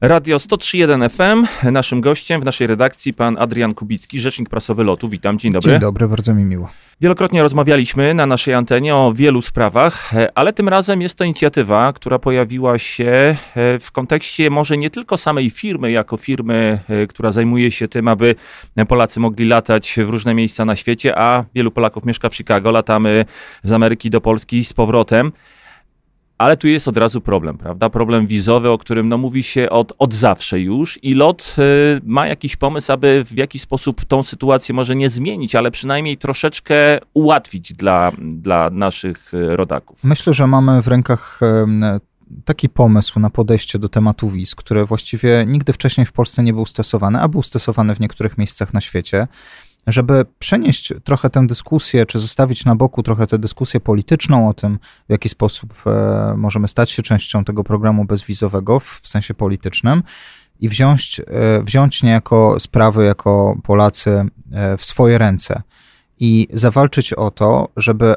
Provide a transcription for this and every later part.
Radio 103.1 FM. Naszym gościem w naszej redakcji pan Adrian Kubicki, rzecznik prasowy LOT-u. Witam, dzień dobry. Dzień dobry, bardzo mi miło. Wielokrotnie rozmawialiśmy na naszej antenie o wielu sprawach, ale tym razem jest to inicjatywa, która pojawiła się w kontekście może nie tylko samej firmy, jako firmy, która zajmuje się tym, aby Polacy mogli latać w różne miejsca na świecie, a wielu Polaków mieszka w Chicago, latamy z Ameryki do Polski z powrotem. Ale tu jest od razu problem, prawda? Problem wizowy, o którym mówi się od zawsze już i LOT ma jakiś pomysł, aby w jakiś sposób tą sytuację może nie zmienić, ale przynajmniej troszeczkę ułatwić dla naszych rodaków. Myślę, że mamy w rękach taki pomysł na podejście do tematu wiz, który właściwie nigdy wcześniej w Polsce nie był stosowany, a był stosowany w niektórych miejscach na świecie. Żeby przenieść trochę tę dyskusję, czy zostawić na boku trochę tę dyskusję polityczną o tym, w jaki sposób możemy stać się częścią tego programu bezwizowego w sensie politycznym i wziąć niejako sprawy jako Polacy w swoje ręce i zawalczyć o to, żeby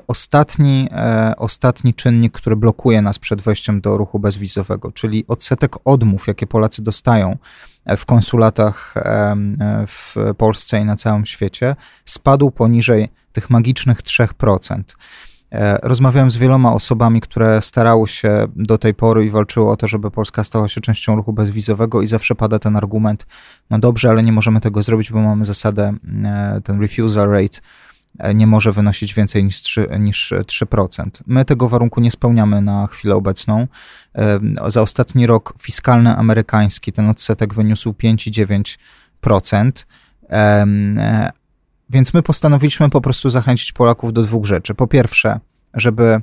ostatni czynnik, który blokuje nas przed wejściem do ruchu bezwizowego, czyli odsetek odmów, jakie Polacy dostają w konsulatach w Polsce i na całym świecie, spadł poniżej tych magicznych 3%. Rozmawiałem z wieloma osobami, które starały się do tej pory i walczyły o to, żeby Polska stała się częścią ruchu bezwizowego i zawsze pada ten argument, no dobrze, ale nie możemy tego zrobić, bo mamy zasadę, ten refusal rate nie może wynosić więcej niż 3%. My tego warunku nie spełniamy na chwilę obecną. Za ostatni rok fiskalny amerykański ten odsetek wyniósł 5,9%. Więc my postanowiliśmy po prostu zachęcić Polaków do dwóch rzeczy. Po pierwsze, żeby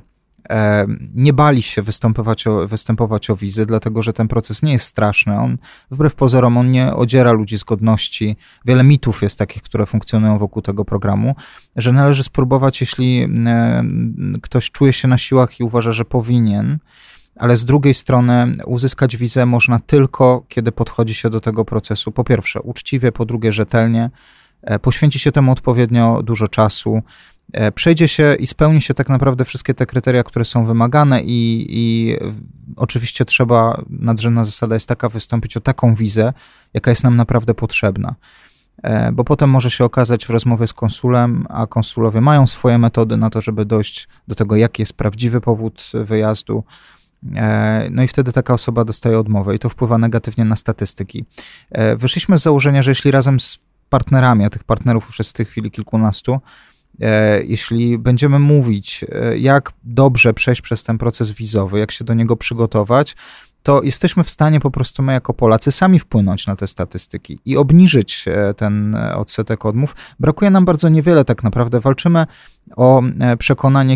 nie bali się występować o wizy, dlatego że ten proces nie jest straszny. On, wbrew pozorom, on nie odziera ludzi z godności. Wiele mitów jest takich, które funkcjonują wokół tego programu, że należy spróbować, jeśli ktoś czuje się na siłach i uważa, że powinien, ale z drugiej strony uzyskać wizę można tylko, kiedy podchodzi się do tego procesu, po pierwsze uczciwie, po drugie rzetelnie, poświęci się temu odpowiednio dużo czasu, przejdzie się i spełni się tak naprawdę wszystkie te kryteria, które są wymagane i oczywiście nadrzędna zasada jest taka, wystąpić o taką wizę, jaka jest nam naprawdę potrzebna. Bo potem może się okazać w rozmowie z konsulem, a konsulowie mają swoje metody na to, żeby dojść do tego, jaki jest prawdziwy powód wyjazdu. No i wtedy taka osoba dostaje odmowę i to wpływa negatywnie na statystyki. Wyszliśmy z założenia, że jeśli razem z partnerami, a tych partnerów już jest w tej chwili kilkunastu, jeśli będziemy mówić, jak dobrze przejść przez ten proces wizowy, jak się do niego przygotować, to jesteśmy w stanie po prostu my jako Polacy sami wpłynąć na te statystyki i obniżyć ten odsetek odmów. Brakuje nam bardzo niewiele tak naprawdę. Walczymy o przekonanie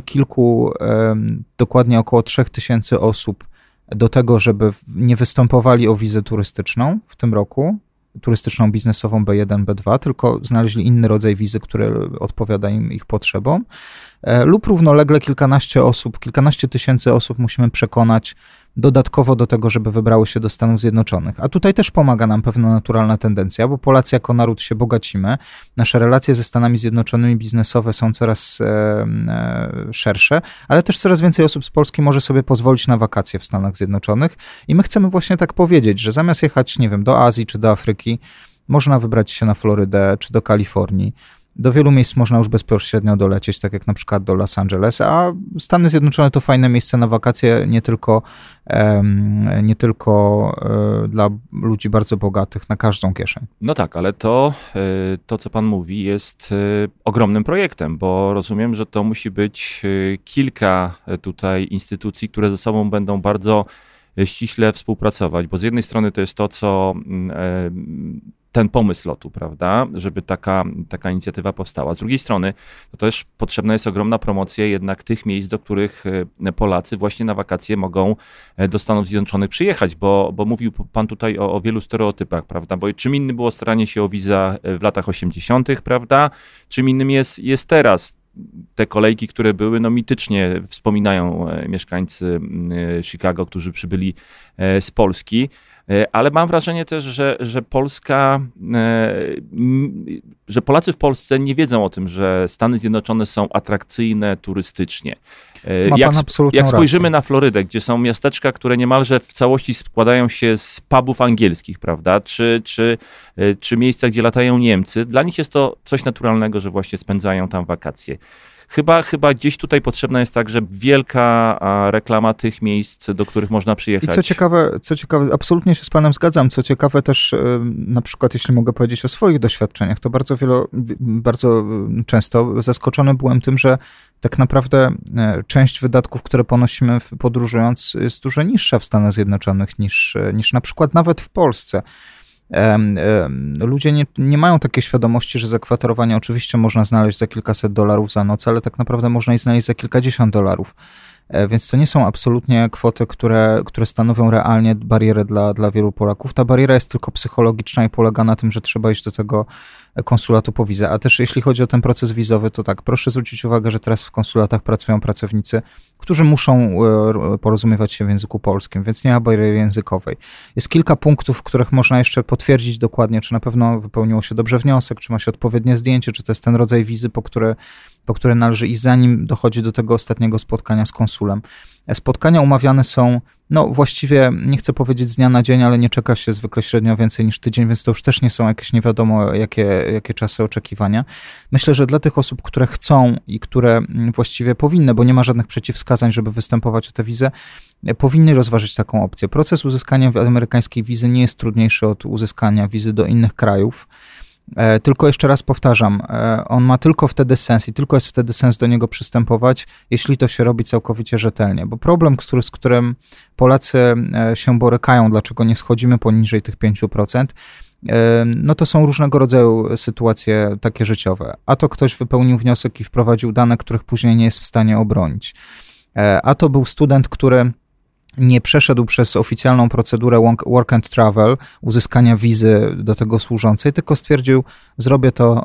dokładnie około 3000 osób do tego, żeby nie występowali o wizę turystyczną w tym roku, turystyczną biznesową B1, B2, tylko znaleźli inny rodzaj wizy, który odpowiada ich potrzebom, lub równolegle kilkanaście tysięcy osób musimy przekonać dodatkowo do tego, żeby wybrały się do Stanów Zjednoczonych. A tutaj też pomaga nam pewna naturalna tendencja, bo Polacy jako naród się bogacimy, nasze relacje ze Stanami Zjednoczonymi biznesowe są coraz szersze, ale też coraz więcej osób z Polski może sobie pozwolić na wakacje w Stanach Zjednoczonych i my chcemy właśnie tak powiedzieć, że zamiast jechać, nie wiem, do Azji czy do Afryki, można wybrać się na Florydę czy do Kalifornii. Do wielu miejsc można już bezpośrednio dolecieć, tak jak na przykład do Los Angeles, a Stany Zjednoczone to fajne miejsce na wakacje, nie tylko dla ludzi bardzo bogatych, na każdą kieszeń. No tak, ale to co pan mówi, jest ogromnym projektem, bo rozumiem, że to musi być kilka tutaj instytucji, które ze sobą będą bardzo ściśle współpracować, bo z jednej strony to jest to, co ten pomysł LOT-u, prawda, żeby taka inicjatywa powstała. Z drugiej strony to też potrzebna jest ogromna promocja jednak tych miejsc, do których Polacy właśnie na wakacje mogą do Stanów Zjednoczonych przyjechać, bo mówił pan tutaj o wielu stereotypach, prawda, bo czym innym było staranie się o wizę w latach 80., prawda, czym innym jest teraz. Te kolejki, które były, mitycznie wspominają mieszkańcy Chicago, którzy przybyli z Polski. Ale mam wrażenie też, że Polska, że Polacy w Polsce nie wiedzą o tym, że Stany Zjednoczone są atrakcyjne turystycznie. Jak spojrzymy na Florydę, gdzie są miasteczka, które niemalże w całości składają się z pubów angielskich, prawda, czy miejsca, gdzie latają Niemcy, dla nich jest to coś naturalnego, że właśnie spędzają tam wakacje. Chyba gdzieś tutaj potrzebna jest także wielka reklama tych miejsc, do których można przyjechać. I co ciekawe, absolutnie się z panem zgadzam. Co ciekawe też, na przykład jeśli mogę powiedzieć o swoich doświadczeniach, to bardzo często zaskoczony byłem tym, że tak naprawdę część wydatków, które ponosimy podróżując, jest dużo niższa w Stanach Zjednoczonych niż na przykład nawet w Polsce. Ludzie nie mają takiej świadomości, że zakwaterowanie oczywiście można znaleźć za kilkaset dolarów za noc, ale tak naprawdę można je znaleźć za kilkadziesiąt dolarów. Więc to nie są absolutnie kwoty, które stanowią realnie barierę dla wielu Polaków. Ta bariera jest tylko psychologiczna i polega na tym, że trzeba iść do tego konsulatu po wizę. A też jeśli chodzi o ten proces wizowy, to tak, proszę zwrócić uwagę, że teraz w konsulatach pracują pracownicy, którzy muszą porozumiewać się w języku polskim, więc nie ma bariery językowej. Jest kilka punktów, w których można jeszcze potwierdzić dokładnie, czy na pewno wypełniło się dobrze wniosek, czy ma się odpowiednie zdjęcie, czy to jest ten rodzaj wizy, po które należy iść, zanim dochodzi do tego ostatniego spotkania z konsulem. Spotkania umawiane są, właściwie nie chcę powiedzieć z dnia na dzień, ale nie czeka się zwykle średnio więcej niż tydzień, więc to już też nie są jakieś nie wiadomo jakie czasy oczekiwania. Myślę, że dla tych osób, które chcą i które właściwie powinny, bo nie ma żadnych przeciwwskazań, żeby występować o tę wizę, powinny rozważyć taką opcję. Proces uzyskania amerykańskiej wizy nie jest trudniejszy od uzyskania wizy do innych krajów. Tylko jeszcze raz powtarzam, on ma tylko wtedy sens i tylko jest wtedy sens do niego przystępować, jeśli to się robi całkowicie rzetelnie, bo problem, z którym Polacy się borykają, dlaczego nie schodzimy poniżej tych 5%, to są różnego rodzaju sytuacje takie życiowe. A to ktoś wypełnił wniosek i wprowadził dane, których później nie jest w stanie obronić. A to był student, który nie przeszedł przez oficjalną procedurę work and travel, uzyskania wizy do tego służącej, tylko stwierdził, zrobię to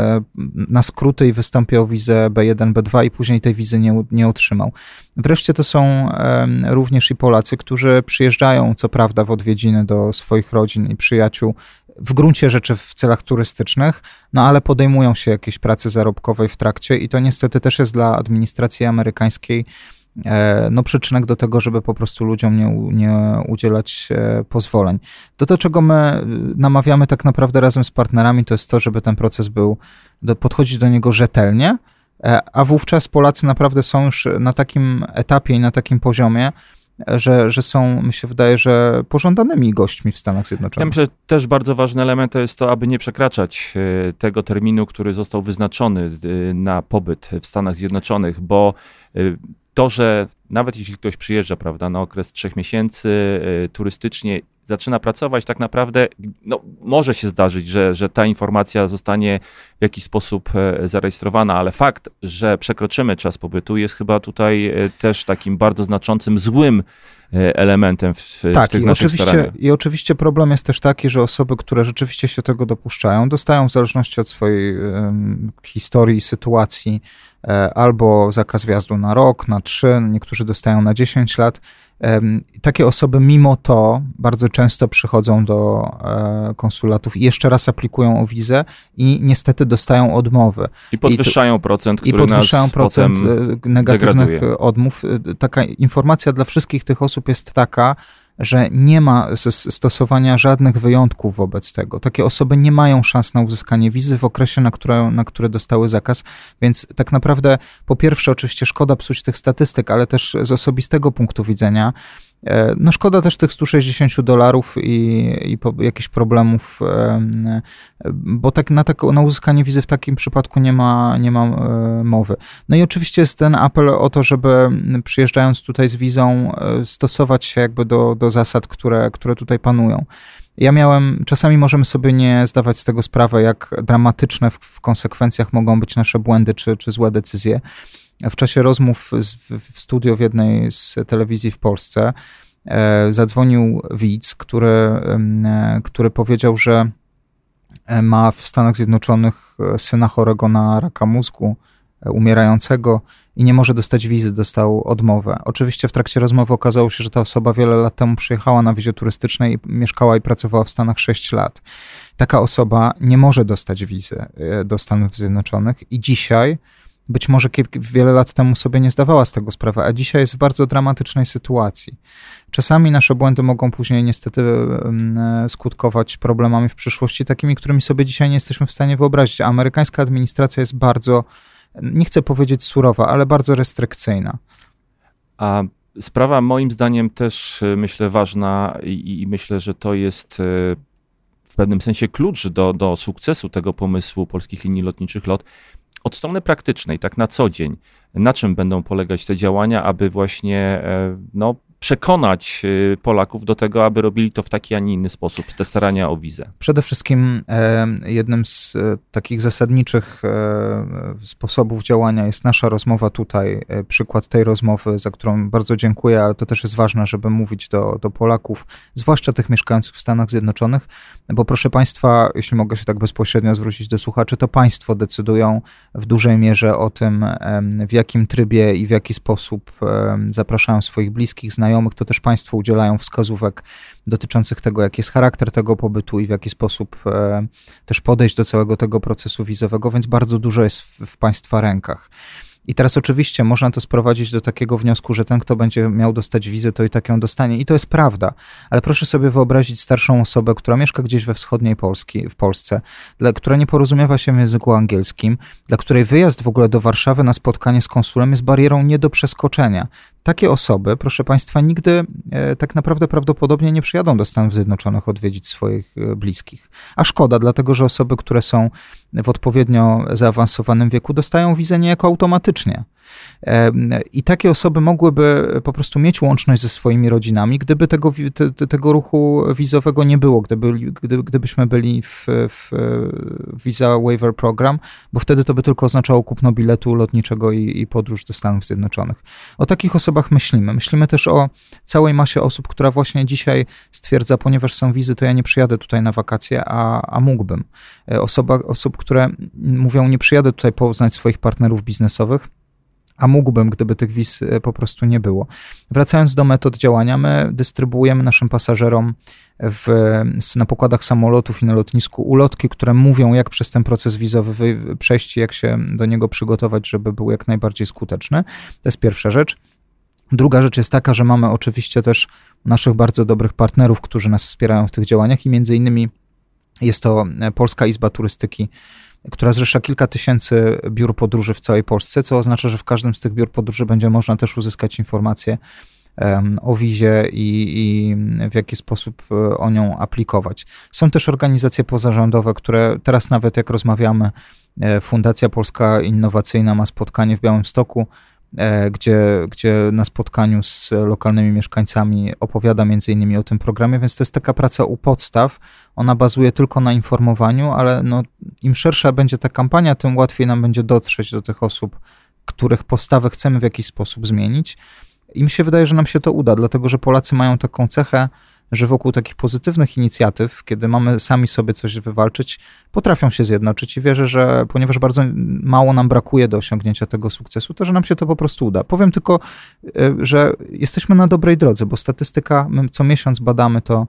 na skróty i wystąpię o wizę B1, B2 i później tej wizy nie otrzymał. Wreszcie to są również i Polacy, którzy przyjeżdżają, co prawda, w odwiedziny do swoich rodzin i przyjaciół, w gruncie rzeczy w celach turystycznych, ale podejmują się jakiejś pracy zarobkowej w trakcie i to niestety też jest dla administracji amerykańskiej przyczynek do tego, żeby po prostu ludziom nie udzielać pozwoleń. To, czego my namawiamy tak naprawdę razem z partnerami, to jest to, żeby ten proces podchodzić do niego rzetelnie, a wówczas Polacy naprawdę są już na takim etapie i na takim poziomie, że są, mi się wydaje, że pożądanymi gośćmi w Stanach Zjednoczonych. Ja myślę, że też bardzo ważny element to jest to, aby nie przekraczać tego terminu, który został wyznaczony na pobyt w Stanach Zjednoczonych, bo to, że nawet jeśli ktoś przyjeżdża, prawda, na okres 3 miesięcy turystycznie, zaczyna pracować, tak naprawdę może się zdarzyć, że ta informacja zostanie w jakiś sposób zarejestrowana, ale fakt, że przekroczymy czas pobytu jest chyba tutaj też takim bardzo znaczącym, złym elementem w tych naszych staraniach. I oczywiście problem jest też taki, że osoby, które rzeczywiście się tego dopuszczają, dostają w zależności od swojej historii, sytuacji, albo zakaz wjazdu na rok, na 3, niektórzy dostają na 10 lat. Takie osoby mimo to bardzo często przychodzą do konsulatów i jeszcze raz aplikują o wizę i niestety dostają odmowy. I podwyższają procent, który nas potem negatywnych degraduje. Odmów. Taka informacja dla wszystkich tych osób jest taka, że nie ma stosowania żadnych wyjątków wobec tego. Takie osoby nie mają szans na uzyskanie wizy w okresie, na które dostały zakaz, więc tak naprawdę po pierwsze oczywiście szkoda psuć tych statystyk, ale też z osobistego punktu widzenia szkoda też tych $160 i jakichś problemów, bo na uzyskanie wizy w takim przypadku nie ma mowy. No i oczywiście jest ten apel o to, żeby przyjeżdżając tutaj z wizą stosować się jakby do zasad, które tutaj panują. Czasami możemy sobie nie zdawać z tego sprawy, jak dramatyczne w konsekwencjach mogą być nasze błędy czy złe decyzje. W czasie rozmów w studio w jednej z telewizji w Polsce zadzwonił widz, który powiedział, że ma w Stanach Zjednoczonych syna chorego na raka mózgu, umierającego i nie może dostać wizy, dostał odmowę. Oczywiście w trakcie rozmowy okazało się, że ta osoba wiele lat temu przyjechała na wizie turystycznej, mieszkała i pracowała w Stanach 6 lat. Taka osoba nie może dostać wizy do Stanów Zjednoczonych i dzisiaj, być może wiele lat temu sobie nie zdawała z tego sprawy, a dzisiaj jest w bardzo dramatycznej sytuacji. Czasami nasze błędy mogą później niestety skutkować problemami w przyszłości, takimi, którymi sobie dzisiaj nie jesteśmy w stanie wyobrazić. A amerykańska administracja jest bardzo, nie chcę powiedzieć surowa, ale bardzo restrykcyjna. A sprawa moim zdaniem też, myślę, ważna i myślę, że to jest w pewnym sensie klucz do sukcesu tego pomysłu Polskich Linii Lotniczych LOT. Od strony praktycznej, tak na co dzień, na czym będą polegać te działania, aby właśnie przekonać Polaków do tego, aby robili to w taki, a nie inny sposób, te starania o wizę? Przede wszystkim jednym z takich zasadniczych sposobów działania jest nasza rozmowa tutaj, przykład tej rozmowy, za którą bardzo dziękuję, ale to też jest ważne, żeby mówić do Polaków, zwłaszcza tych mieszkających w Stanach Zjednoczonych, bo proszę Państwa, jeśli mogę się tak bezpośrednio zwrócić do słuchaczy, to Państwo decydują w dużej mierze o tym, w jakim trybie i w jaki sposób zapraszają swoich bliskich, znajomych, to też Państwo udzielają wskazówek dotyczących tego, jaki jest charakter tego pobytu i w jaki sposób też podejść do całego tego procesu wizowego, więc bardzo dużo jest w Państwa rękach. I teraz oczywiście można to sprowadzić do takiego wniosku, że ten, kto będzie miał dostać wizę, to i tak ją dostanie. I to jest prawda, ale proszę sobie wyobrazić starszą osobę, która mieszka gdzieś we wschodniej w Polsce, która nie porozumiewa się w języku angielskim, dla której wyjazd w ogóle do Warszawy na spotkanie z konsulem jest barierą nie do przeskoczenia. Takie osoby, proszę Państwa, nigdy tak naprawdę prawdopodobnie nie przyjadą do Stanów Zjednoczonych odwiedzić swoich bliskich. A szkoda, dlatego że osoby, które są w odpowiednio zaawansowanym wieku, dostają wizę niejako automatycznie. I takie osoby mogłyby po prostu mieć łączność ze swoimi rodzinami, gdyby tego ruchu wizowego nie było, gdybyśmy byli w Visa Waiver Program, bo wtedy to by tylko oznaczało kupno biletu lotniczego i podróż do Stanów Zjednoczonych. O takich osobach myślimy. Myślimy też o całej masie osób, która właśnie dzisiaj stwierdza, ponieważ są wizy, to ja nie przyjadę tutaj na wakacje, a mógłbym. Osób, które mówią, nie przyjadę tutaj poznać swoich partnerów biznesowych, a mógłbym, gdyby tych wiz po prostu nie było. Wracając do metod działania, my dystrybuujemy naszym pasażerom na pokładach samolotów i na lotnisku ulotki, które mówią, jak przez ten proces wizowy przejść, jak się do niego przygotować, żeby był jak najbardziej skuteczny. To jest pierwsza rzecz. Druga rzecz jest taka, że mamy oczywiście też naszych bardzo dobrych partnerów, którzy nas wspierają w tych działaniach i między innymi jest to Polska Izba Turystyki, która zrzesza kilka tysięcy biur podróży w całej Polsce, co oznacza, że w każdym z tych biur podróży będzie można też uzyskać informacje o wizie i w jaki sposób o nią aplikować. Są też organizacje pozarządowe, które teraz nawet jak rozmawiamy, Fundacja Polska Innowacyjna ma spotkanie w Białymstoku, gdzie na spotkaniu z lokalnymi mieszkańcami opowiada między innymi o tym programie, więc to jest taka praca u podstaw. Ona bazuje tylko na informowaniu, ale im szersza będzie ta kampania, tym łatwiej nam będzie dotrzeć do tych osób, których postawę chcemy w jakiś sposób zmienić. I mi się wydaje, że nam się to uda, dlatego że Polacy mają taką cechę, że wokół takich pozytywnych inicjatyw, kiedy mamy sami sobie coś wywalczyć, potrafią się zjednoczyć i wierzę, że ponieważ bardzo mało nam brakuje do osiągnięcia tego sukcesu, to że nam się to po prostu uda. Powiem tylko, że jesteśmy na dobrej drodze, bo statystyka, my co miesiąc badamy to,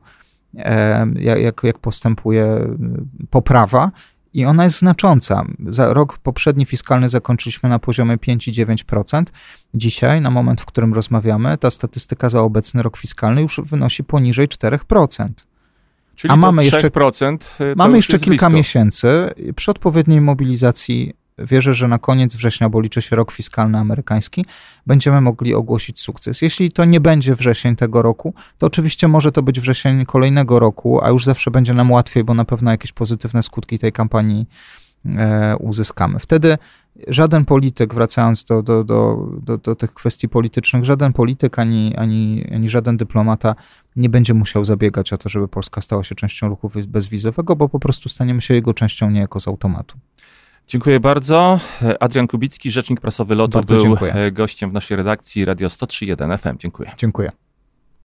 jak postępuje poprawa i ona jest znacząca. Za rok poprzedni fiskalny zakończyliśmy na poziomie 5,9%. Dzisiaj, na moment, w którym rozmawiamy, ta statystyka za obecny rok fiskalny już wynosi poniżej 4%. Czyli a mamy 3% mamy jeszcze kilka miesięcy. Przy odpowiedniej mobilizacji wierzę, że na koniec września, bo liczy się rok fiskalny amerykański, będziemy mogli ogłosić sukces. Jeśli to nie będzie wrzesień tego roku, to oczywiście może to być wrzesień kolejnego roku, a już zawsze będzie nam łatwiej, bo na pewno jakieś pozytywne skutki tej kampanii uzyskamy. Wtedy żaden polityk, wracając do tych kwestii politycznych, żaden polityk ani żaden dyplomata nie będzie musiał zabiegać o to, żeby Polska stała się częścią ruchu bezwizowego, bo po prostu staniemy się jego częścią niejako z automatu. Dziękuję bardzo. Adrian Kubicki, rzecznik prasowy LOT-u, był dziękuję. Gościem w naszej redakcji Radio 103.1 FM. Dziękuję. Dziękuję.